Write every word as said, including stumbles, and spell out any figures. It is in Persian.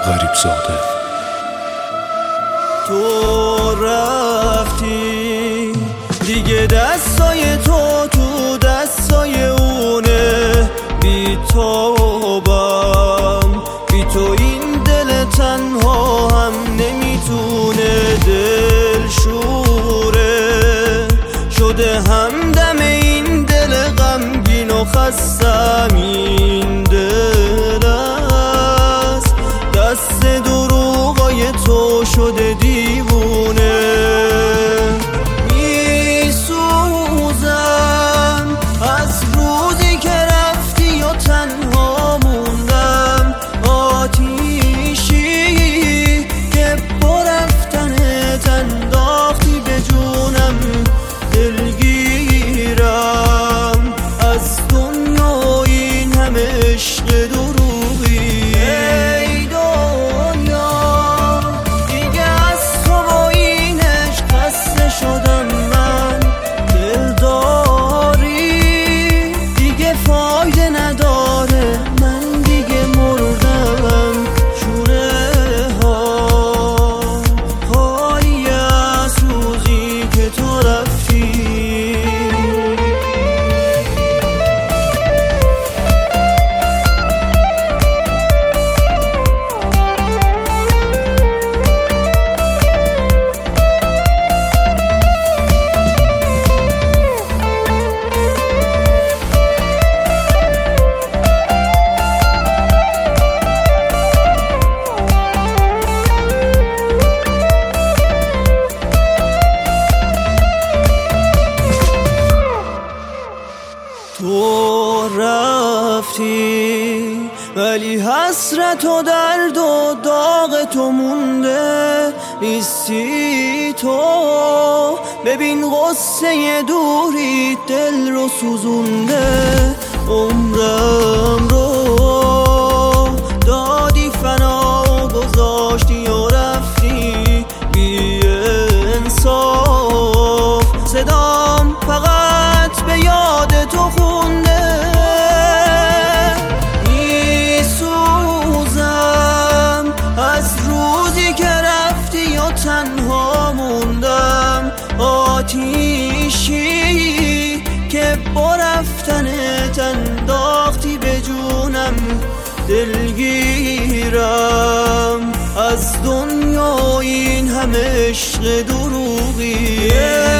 غریب زاده. تو رفتی دیگه، دستای تو تو دستای اونه، بی توبم بی تو این دل تنها هم نمیتونه، دل شوره شده همدم این دل غمگین و خستم، این دل است دست دروغای تو شده دیوونه. میسوزم از روزی که رفتی و تنها موندم، آتیشی که با رفتنت انداختی به جونم، دلگیرم از دنیا این همه عشق دروغی. ای دنیا دیگه از تو با این عشق خسته شدم من، دلداری دیگه فایده نداره، من دیگه مردم، شوره ها خالی از روزی که تو رفتی. تو رفتی ولی حسرت و درد و داغ تو مونده، نیستی تو ببین غصه دوری دل رو سوزونده، عمرم رو دادی فنا و گذاشتی و رفتی بی انصاف، صدام فقط به یاد تو خونده. میسوزم از روزی که رفتی و تنها موندم، آتیشی که با رفتنت انداختی به جونم، دلگیرم از دنیا این همه عشق دروغی.